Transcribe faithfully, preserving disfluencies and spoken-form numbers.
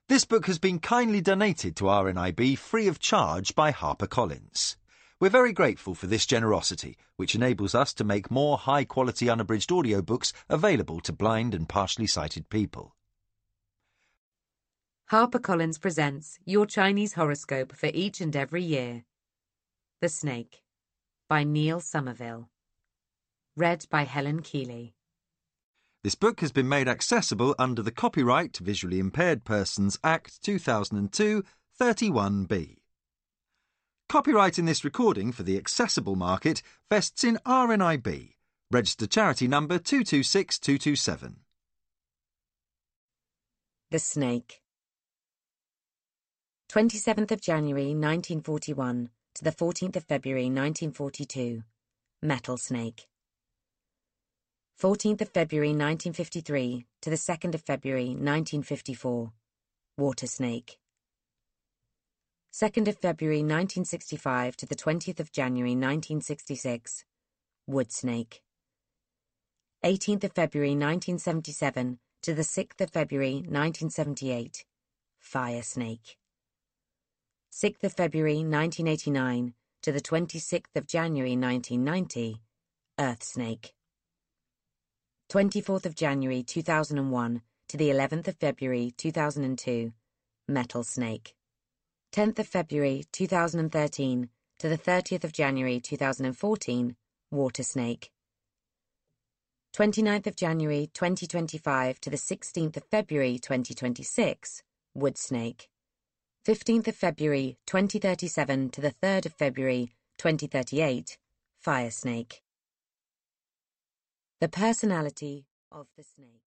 This book has been kindly donated to R N I B free of charge by HarperCollins. We're very grateful for this generosity, which enables us to make more high-quality unabridged audiobooks available to blind and partially sighted people. HarperCollins presents Your Chinese Horoscope for Each and Every Year. The Snake by Neil Somerville. Read by Helen Keeley. This book has been made accessible under the Copyright Visually Impaired Persons Act two thousand two, thirty-one B. Copyright in this recording for the accessible market vests in R N I B, registered charity number two two six two two seven. The Snake. twenty-seventh of January nineteen forty-one to the fourteenth of February nineteen forty-two. Metal Snake. fourteenth of February nineteen fifty-three to the second of February nineteen fifty-four. Water Snake. second of February nineteen sixty-five to the twentieth of January nineteen sixty-six. Wood Snake. eighteenth of February nineteen seventy-seven to the sixth of February nineteen seventy-eight. Fire Snake. sixth of February nineteen eighty-nine to the twenty-sixth of January nineteen ninety. Earth Snake. twenty-fourth of January two thousand one to the eleventh of February two thousand two. Metal Snake. tenth of February two thousand thirteen to the thirtieth of January two thousand fourteen. Water Snake. twenty-ninth of January twenty twenty-five to the sixteenth of February twenty twenty-six. Wood Snake. fifteenth of February twenty thirty-seven to the third of February twenty thirty-eight. Fire Snake. The personality of the snake.